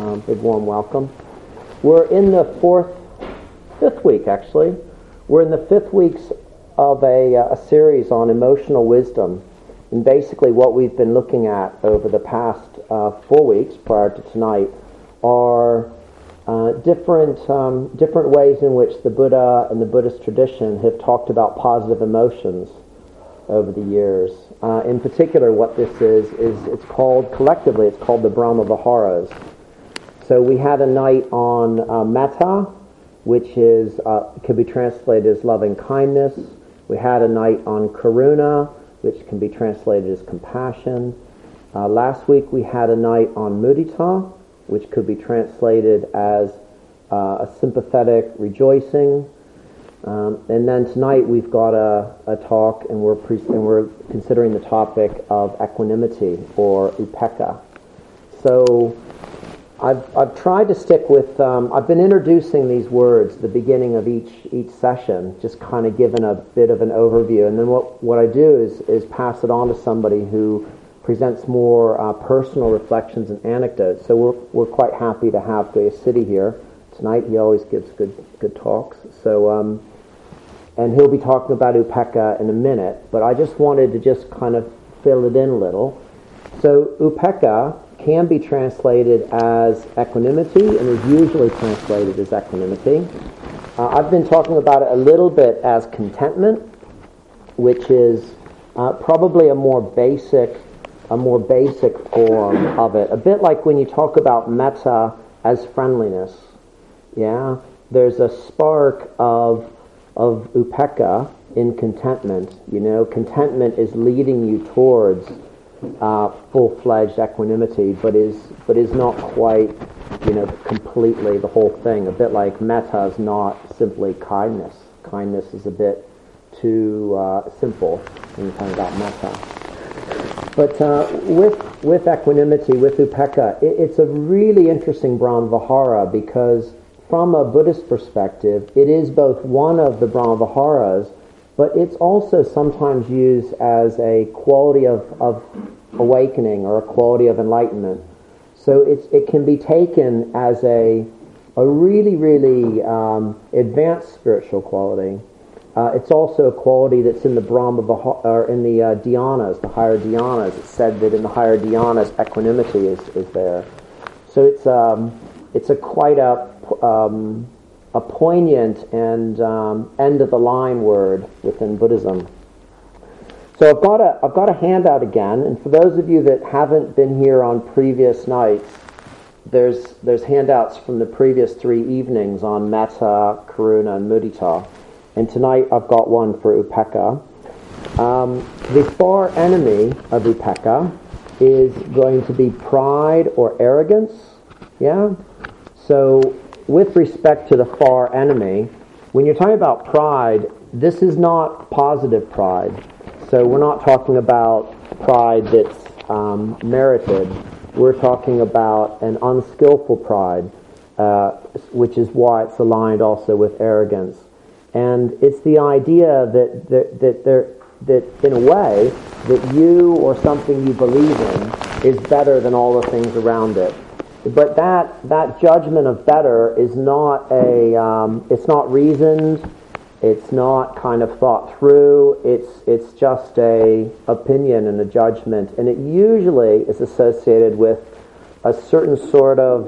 Big warm welcome. We're in the fifth week actually. We're in the 5th weeks of a series on emotional wisdom. And basically what we've been looking at over the past 4 weeks prior to tonight are different ways in which the Buddha and the Buddhist tradition have talked about positive emotions over the years. In particular, what this is it's called, collectively, it's called the Brahma Viharas. So we had a night on metta, which is can be translated as loving kindness. We had a night on karuna, which can be translated as compassion. Last week we had a night on mudita, which could be translated as a sympathetic rejoicing. And then tonight we've got a talk, and we're considering the topic of equanimity, or upekkha. So I've tried to stick with. I've been introducing these words at the beginning of each session, just kind of giving a bit of an overview, and then what I do is pass it on to somebody who presents more personal reflections and anecdotes. So we're quite happy to have Gayasiddhi here tonight. He always gives good talks. So and he'll be talking about upekkha in a minute, but I just wanted to just kind of fill it in a little. So upekkha can be translated as equanimity and is usually translated as equanimity. I've been talking about it a little bit as contentment, which is probably a more basic form of it. A bit like when you talk about metta as friendliness. Yeah, there's a spark of upekkha in contentment. You know, contentment is leading you towards full-fledged equanimity, but is not quite, completely the whole thing. A bit like metta is not simply kindness. Kindness is a bit too simple when you're talking about metta. But with equanimity, with upekkha, it's a really interesting Brahma Vihara, because from a Buddhist perspective, it is both one of the Brahma Viharas, but it's also sometimes used as a quality of awakening or a quality of enlightenment. So it can be taken as a really, really advanced spiritual quality. It's also a quality that's in the Brahma Vihara, or in the dhyanas, the higher dhyanas. It's said that in the higher dhyanas, equanimity is there. So it's a quite a poignant and end of the line word within Buddhism. So I've got a handout again, and for those of you that haven't been here on previous nights, there's handouts from the previous 3 evenings on metta, karuna, and mudita. And tonight I've got one for upekkha. The far enemy of upekkha is going to be pride or arrogance. Yeah? So with respect to the far enemy, when you're talking about pride, this is not positive pride. So we're not talking about pride that's merited. We're talking about an unskillful pride, which is why it's aligned also with arrogance. And it's the idea that in a way that you or something you believe in is better than all the things around it. But that judgment of better is not it's not reasoned, it's not kind of thought through, it's just a opinion and a judgment, and it usually is associated with a certain sort of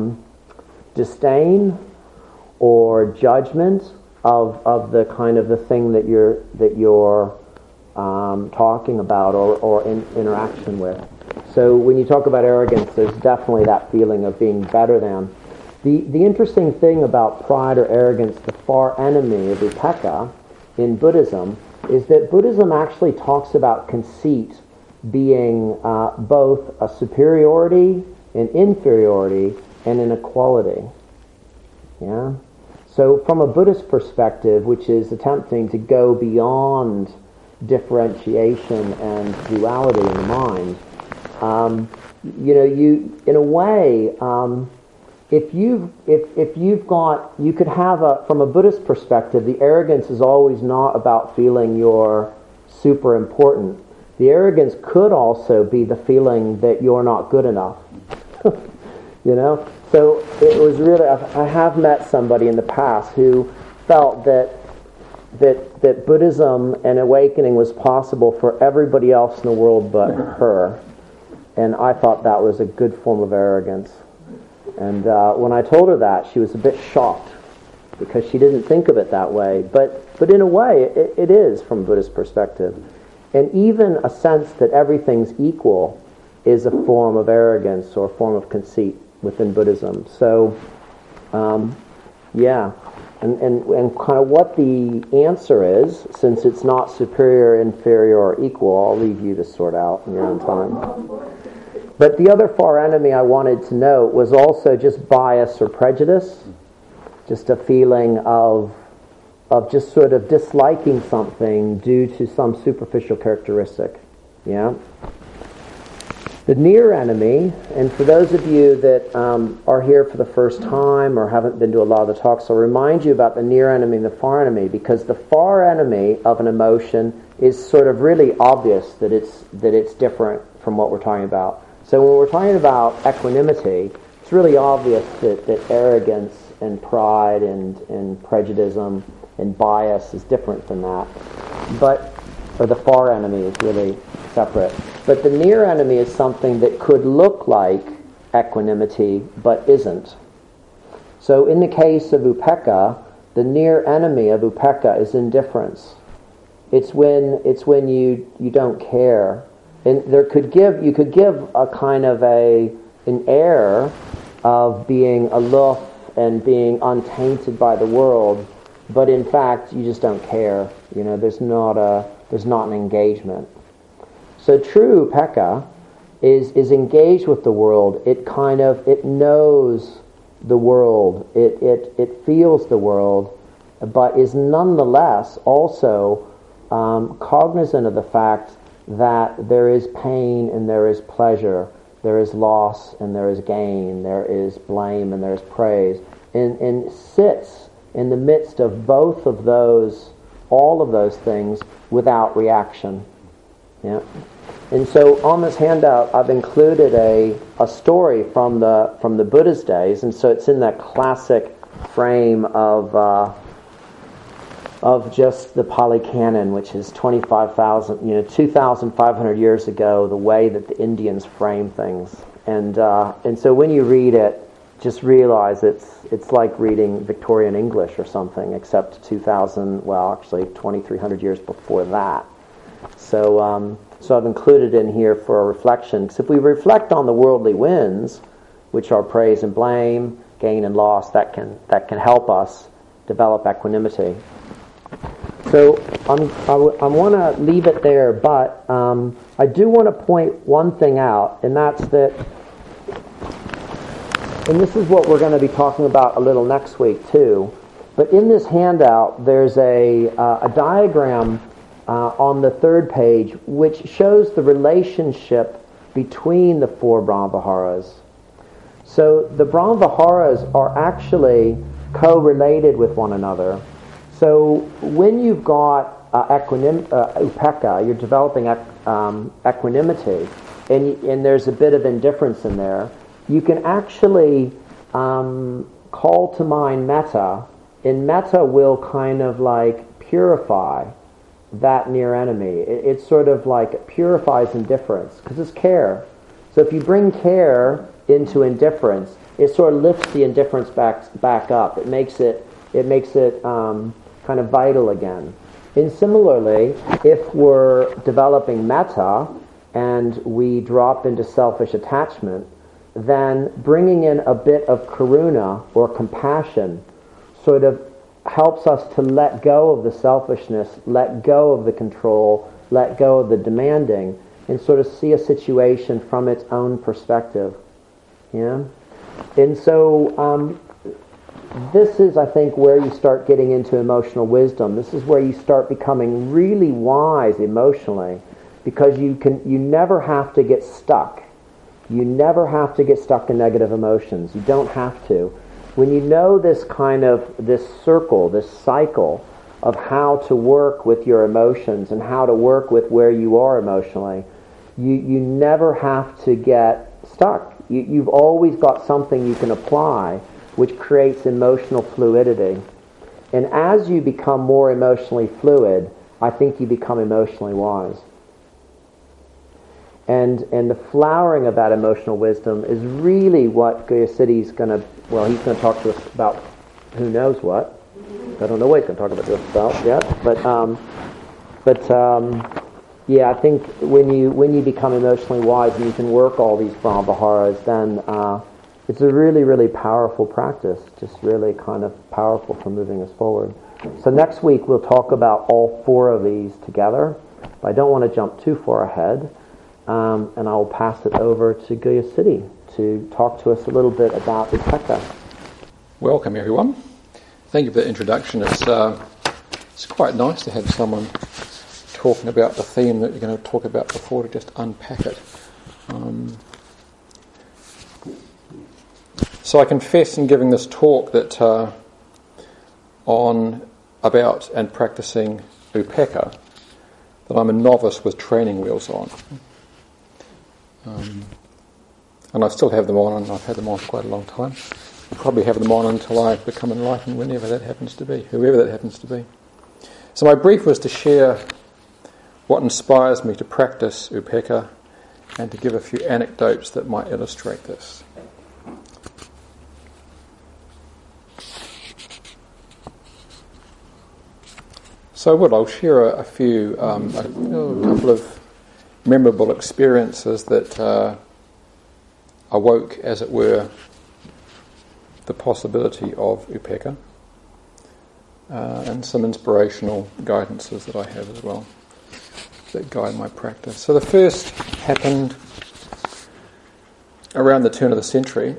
disdain or judgment of the kind of the thing that you're talking about or in interaction with. So when you talk about arrogance, there's definitely that feeling of being better than. The interesting thing about pride or arrogance, the far enemy of upekkha in Buddhism, is that Buddhism actually talks about conceit being both a superiority, an inferiority, and an equality. Yeah? So from a Buddhist perspective, which is attempting to go beyond differentiation and duality in the mind, you in a way, if you've got, you could have from a Buddhist perspective, the arrogance is always not about feeling you're super important. The arrogance could also be the feeling that you're not good enough. You know? So it was really, I have met somebody in the past who felt that Buddhism and awakening was possible for everybody else in the world but her. And I thought that was a good form of arrogance. And when I told her that, she was a bit shocked because she didn't think of it that way. But in a way, it is from a Buddhist perspective. And even a sense that everything's equal is a form of arrogance or a form of conceit within Buddhism. So, yeah. And kind of what the answer is, since it's not superior, inferior, or equal, I'll leave you to sort out in your own time. But the other far enemy I wanted to note was also just bias or prejudice, just a feeling of just sort of disliking something due to some superficial characteristic. Yeah. The near enemy, and for those of you that are here for the first time or haven't been to a lot of the talks, I'll remind you about the near enemy and the far enemy, because the far enemy of an emotion is sort of really obvious that it's different from what we're talking about. So when we're talking about equanimity, it's really obvious that arrogance and pride and prejudice and bias is different than that. Or the far enemy is really separate. But the near enemy is something that could look like equanimity but isn't. So in the case of upekkha, the near enemy of upekkha is indifference. It's when you don't care. And you could give a kind of an air of being aloof and being untainted by the world, but in fact you just don't care. You know, there's not an engagement. So true upekkha is engaged with the world. It knows the world. It feels the world, but is nonetheless also cognizant of the fact that there is pain and there is pleasure, there is loss and there is gain, there is blame and there is praise, and sits in the midst of both of those, all of those things, without reaction. Yeah. And so on this handout, I've included a story from the Buddha's days, and so it's in that classic frame of just the Pali Canon, which is 2,500 years ago, the way that the Indians frame things. And so when you read it, just realize it's like reading Victorian English or something, except 2,300 years before that. So I've included in here for a reflection. Because if we reflect on the worldly winds, which are praise and blame, gain and loss, that can help us develop equanimity. So I want to leave it there, but I do want to point one thing out, and that's that, and this is what we're going to be talking about a little next week too, but in this handout there's a diagram on the third page which shows the relationship between the four Brahmaviharas. So the Brahmaviharas are actually co-related with one another. So when you've got upekkha, you're developing equanimity, and there's a bit of indifference in there, you can actually call to mind metta, and metta will kind of like purify that near enemy. It sort of like purifies indifference, because it's care. So if you bring care into indifference, it sort of lifts the indifference back up. It makes it kind of vital again. And similarly, if we're developing metta and we drop into selfish attachment, then bringing in a bit of karuna or compassion sort of helps us to let go of the selfishness, let go of the control, let go of the demanding, and sort of see a situation from its own perspective. Yeah? And so this is, I think, where you start getting into emotional wisdom. This is where you start becoming really wise emotionally, because you never have to get stuck. You never have to get stuck in negative emotions. You don't have to. When you know this circle, this cycle of how to work with your emotions and how to work with where you are emotionally, you never have to get stuck. You've always got something you can apply which creates emotional fluidity. And as you become more emotionally fluid, I think you become emotionally wise. And the flowering of that emotional wisdom is really what Gayasiddhi's he's going to talk to us about who knows what. I don't know what he's going to talk about this about yet. Yeah, I think when you become emotionally wise and you can work all these Brahmaviharas, then it's a really, really powerful practice, just really kind of powerful for moving us forward. So next week we'll talk about all 4 of these together, but I don't want to jump too far ahead, and I will pass it over to Gayasiddhi to talk to us a little bit about Upekkha. Welcome everyone. Thank you for the introduction. It's quite nice to have someone talking about the theme that you're going to talk about before, to just unpack it. So I confess in giving this talk that about and practicing Upekkha, that I'm a novice with training wheels on. And I still have them on, and I've had them on for quite a long time. I'll probably have them on until I become enlightened, whenever that happens to be, whoever that happens to be. So my brief was to share what inspires me to practice Upekkha and to give a few anecdotes that might illustrate this. So I'll share a couple of memorable experiences that awoke, as it were, the possibility of Upekkha, and some inspirational guidances that I have as well that guide my practice. So the first happened around the turn of the century.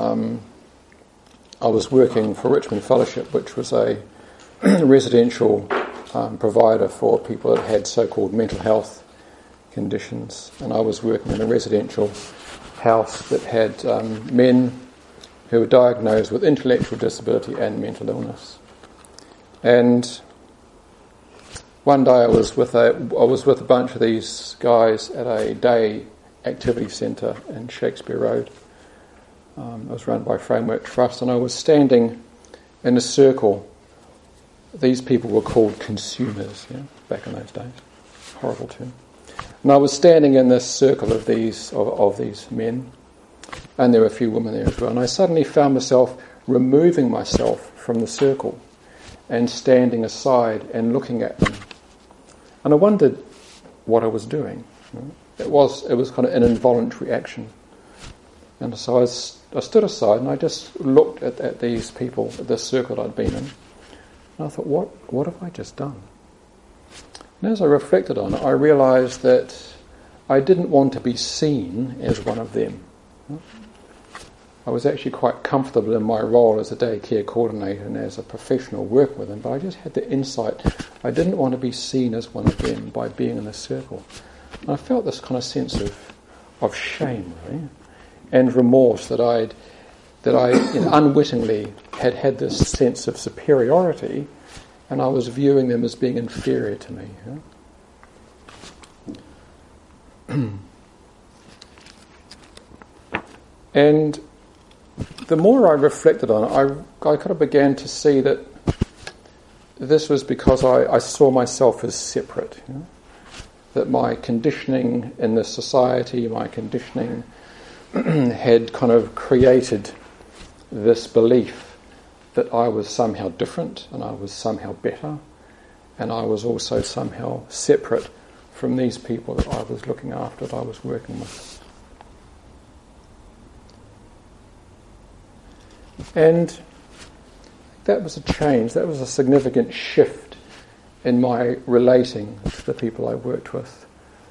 I was working for Richmond Fellowship, which was a residential provider for people that had so-called mental health conditions, and I was working in a residential house that had men who were diagnosed with intellectual disability and mental illness. And one day I was with a bunch of these guys at a day activity centre in Shakespeare Road. It was run by Framework Trust, and I was standing in a circle. These people were called consumers, back in those days. Horrible term. And I was standing in this circle of these men, and there were a few women there as well. And I suddenly found myself removing myself from the circle and standing aside and looking at them. And I wondered what I was doing. It was kind of an involuntary action. And so I stood aside and I just looked at these people, at this circle I'd been in. And I thought, what have I just done? And as I reflected on it, I realised that I didn't want to be seen as one of them. I was actually quite comfortable in my role as a day care coordinator and as a professional working with them, but I just had the insight I didn't want to be seen as one of them by being in this circle. And I felt this kind of sense of shame, really, and remorse that I unwittingly had this sense of superiority, and I was viewing them as being inferior to me. And the more I reflected on it, I kind of began to see that this was because I saw myself as separate. That my conditioning in this society, my conditioning had kind of created this belief that I was somehow different and I was somehow better, and I was also somehow separate from these people that I was looking after, that I was working with. And that was a change, that was a significant shift in my relating to the people I worked with.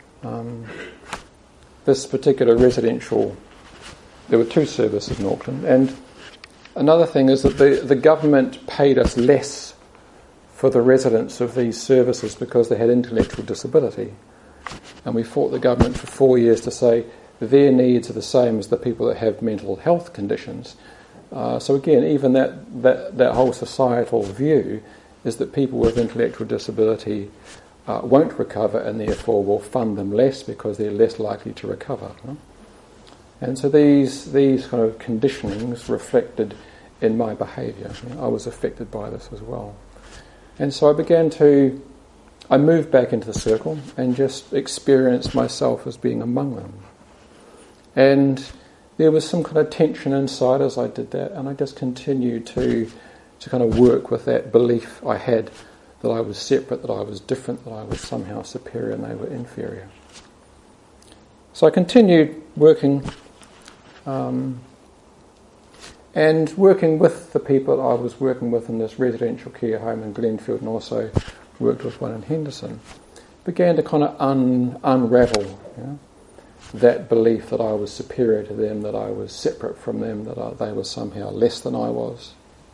This particular residential, there were 2 services in Auckland, and another thing is that the government paid us less for the residents of these services because they had intellectual disability. And we fought the government for 4 years to say their needs are the same as the people that have mental health conditions. So again, even that whole societal view is that people with intellectual disability won't recover, and therefore will fund them less because they're less likely to recover. And so these kind of conditionings reflected in my behaviour. I was affected by this as well. And so I moved back into the circle and just experienced myself as being among them. And there was some kind of tension inside as I did that, and I just continued to kind of work with that belief I had that I was separate, that I was different, that I was somehow superior and they were inferior. So I continued working and working with the people I was working with in this residential care home in Glenfield, and also worked with one in Henderson, began to kind of unravel that belief that I was superior to them, that I was separate from them, that they were somehow less than I was.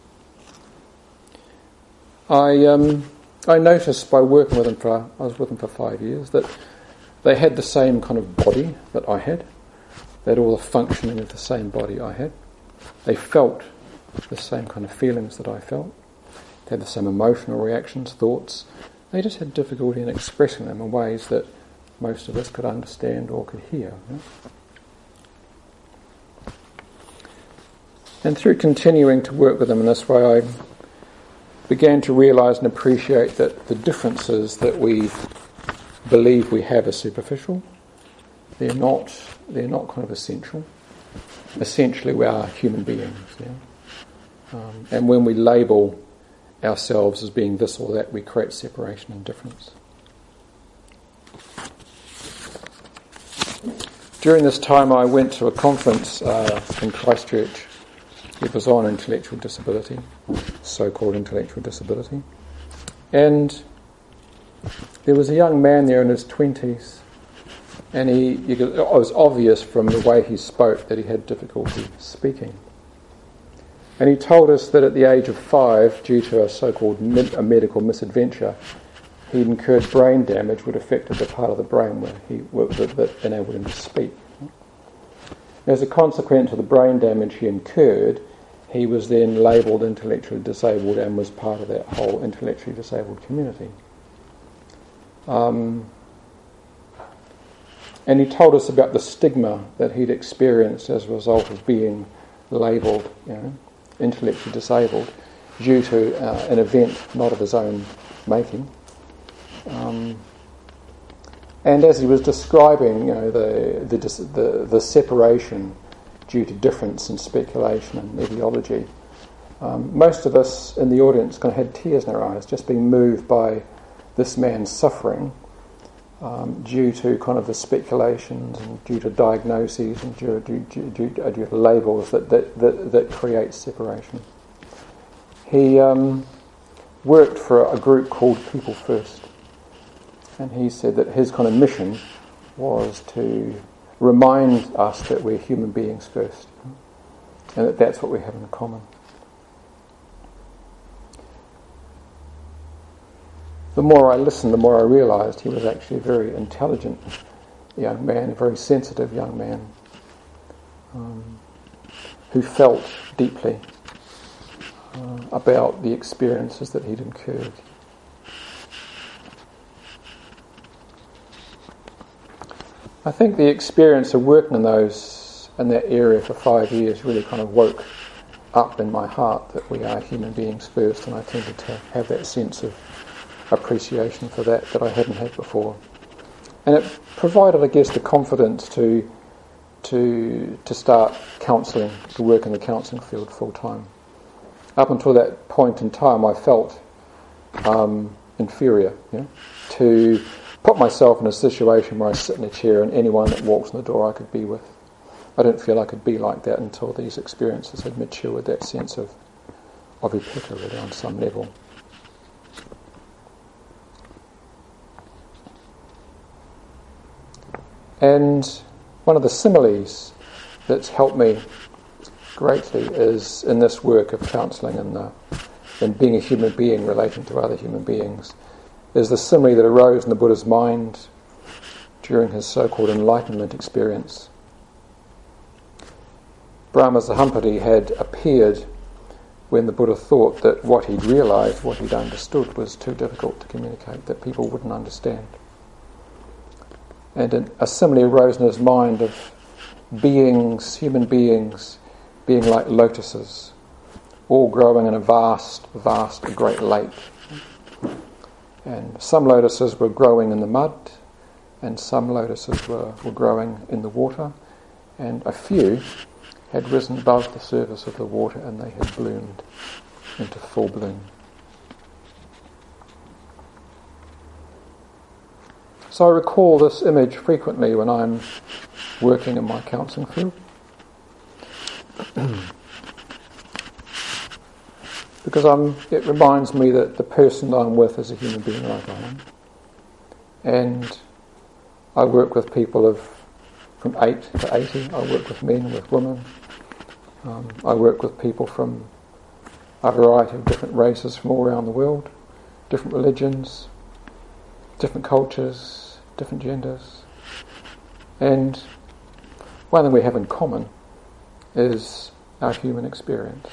I noticed by working with them I was with them for 5 years, that they had the same kind of body that I had. They had all the functioning of the same body I had. They felt the same kind of feelings that I felt. They had the same emotional reactions, thoughts. They just had difficulty in expressing them in ways that most of us could understand or could hear. And through continuing to work with them in this way, I began to realise and appreciate that the differences that we believe we have are superficial. They're not kind of essential. Essentially, we are human beings. And when we label ourselves as being this or that, we create separation and difference. During this time, I went to a conference in Christchurch. It was on intellectual disability, so-called intellectual disability. And there was a young man there in his 20s, and it was obvious from the way he spoke that he had difficulty speaking. And he told us that at the age of 5, due to a so-called medical misadventure, he'd incurred brain damage which affected the part of the brain that enabled him to speak. As a consequence of the brain damage he incurred, he was then labelled intellectually disabled and was part of that whole intellectually disabled community. And he told us about the stigma that he'd experienced as a result of being labelled, intellectually disabled, due to an event not of his own making. And as he was describing, the separation due to difference in speculation and ideology, most of us in the audience kind of had tears in our eyes, just being moved by this man's suffering due to kind of the speculations and due to diagnoses and due to labels that create separation. He worked for a group called People First. And he said that his kind of mission was to remind us that we're human beings first, and that that's what we have in common. The more I listened, the more I realised he was actually a very intelligent young man, a very sensitive young man, who felt deeply about the experiences that he'd incurred. I think the experience of working in that area for 5 years really kind of woke up in my heart that we are human beings first, and I tended to have that sense of appreciation for that I hadn't had before. And it provided, I guess, the confidence to start counselling, to work in the counselling field full time. Up until that point in time, I felt inferior, to put myself in a situation where I sit in a chair and anyone that walks in the door I could be with. I didn't feel I could be like that until these experiences had matured that sense of epiphany really on some level. And one of the similes that's helped me greatly is in this work of counselling and being a human being relating to other human beings, is the simile that arose in the Buddha's mind during his so-called enlightenment experience. Brahma Sahampati had appeared when the Buddha thought that what he'd realised, what he'd understood, was too difficult to communicate, that people wouldn't understand. And a simile arose in his mind of human beings, being like lotuses, all growing in a vast, great lake. And some lotuses were growing in the mud, and some lotuses were growing in the water, and a few had risen above the surface of the water and they had bloomed into full bloom. So I recall this image frequently when I'm working in my counselling field. Because it reminds me that the person that I'm with is a human being like I am. And I work with people from 8 to 80. I work with men, with women. I work with people from a variety of different races from all around the world, different religions, different cultures, different genders. And one thing we have in common is our human experience.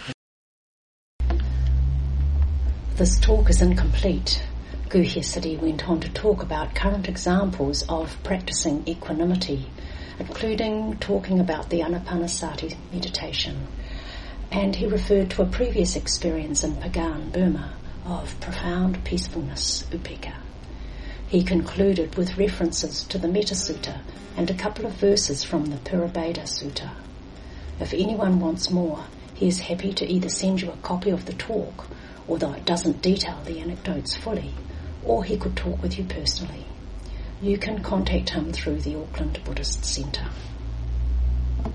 This talk is incomplete. Guhia Siddhi went on to talk about current examples of practicing equanimity, including talking about the Anapanasati meditation. And he referred to a previous experience in Pagan, Burma, of profound peacefulness, upekkha. He concluded with references to the Metta Sutta and a couple of verses from the Purabheda Sutta. If anyone wants more, he is happy to either send you a copy of the talk, although it doesn't detail the anecdotes fully, or he could talk with you personally. You can contact him through the Auckland Buddhist Centre.